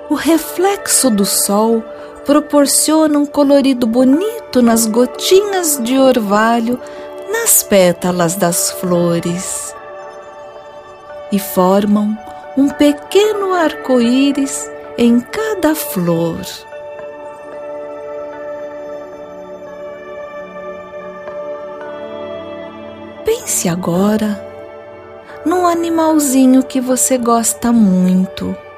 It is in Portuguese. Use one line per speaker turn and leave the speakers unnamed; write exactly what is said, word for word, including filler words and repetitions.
O reflexo do sol proporciona um colorido bonito nas gotinhas de orvalho nas pétalas das flores e formam um pequeno arco-íris em cada flor. Pense agora num animalzinho que você gosta muito.